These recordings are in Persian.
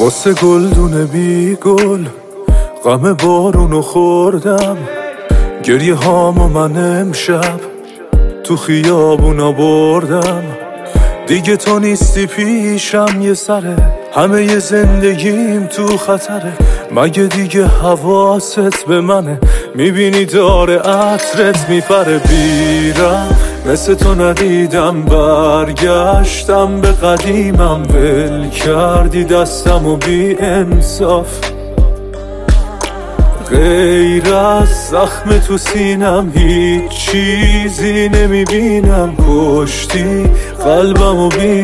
واسه گلدون بی گل غم بارونو خوردم، گریه هامو من امشب تو خیابونا بردم. دیگه تو نیستی پیشم، یه سره همه ی زندگیم تو خطره. مگه دیگه حواست به منه؟ میبینی داره عطرت میپره. بیرم مثل تو ندیدم، برگشتم به قدیمم، ول کردی دستم و بی انصاف. غیر از زخم تو سینم هیچ چیزی نمیبینم، کشتی قلبم و بی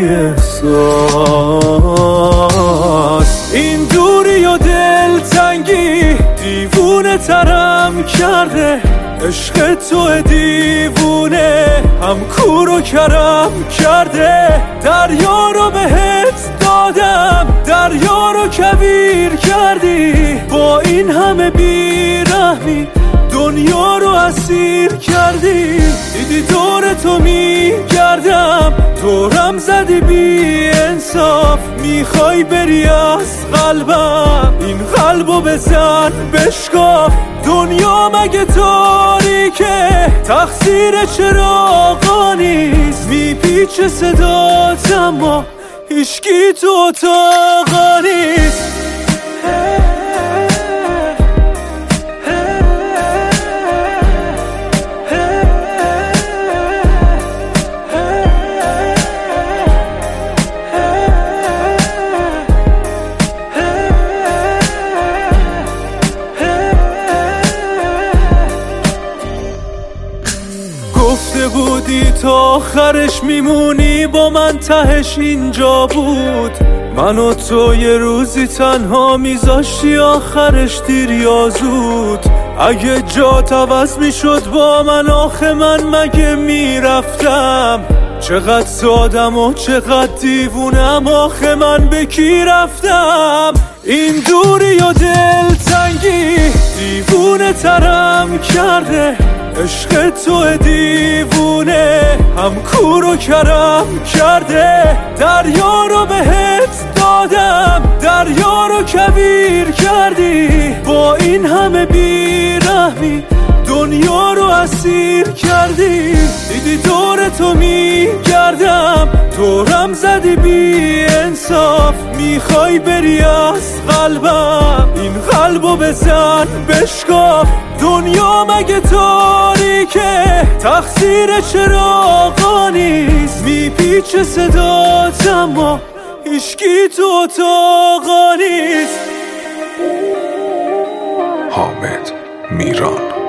احساس. این دوری و دلتنگی دیوونه ترم کرده، عشق تو دیوونه هم کور و کرم کرده. دریا رو بهت دادم، دریا رو کویر کردی، با این همه بیرحمی دنیا رو اسیر کردی. دیدی دور تو میگردم، دورم زدی بی انصاف. میخوای بری از قلبم، این قلبو بزن بشکاف. دنیا مگه تاریکه؟ تقصیر چراغا نیست، میپیچه صدات اما هیچکی تو اتاقا نیست. گفته بودی تا آخرش میمونی با من، تهش اینجا بود. من و تو یه روزی تنها میذاشتی، آخرش دیر یا زود. اگه جات عوض میشد با من، آخه من مگه میرفتم؟ چقدر سادم و چقدر دیوونم، آخه من به کی رفتم؟ این دوری و دلتنگی دیوونه ترم کرده، عشق تو دیوونه هم کور و کرم کرده. دریا رو بهت دادم، دریا رو کویر کردی، با این همه بیرحمی دنیا رو اسیر کردی. دیدی دور تو میگردم، دورم زدی بی انصاف. میخوای بری از قلبم، این قلبو بزن بشکاف. دنیا مگه تاریکه؟ تقصیر چراغا نیست، میپیچه صدات اما هیچکی تو اتاقا نیست. حامد میران.